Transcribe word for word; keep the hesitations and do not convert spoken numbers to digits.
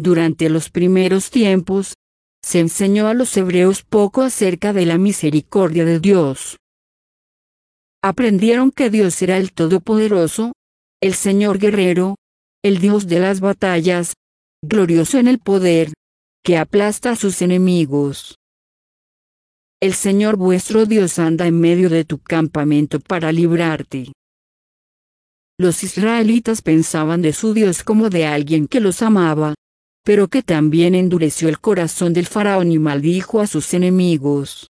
Durante los primeros tiempos, se enseñó a los hebreos poco acerca de la misericordia de Dios. Aprendieron que Dios era el Todopoderoso, el Señor guerrero, el Dios de las batallas, glorioso en el poder, que aplasta a sus enemigos. El Señor vuestro Dios anda en medio de tu campamento para librarte. Los israelitas pensaban de su Dios como de alguien que los amaba, pero que también endureció el corazón del faraón y maldijo a sus enemigos.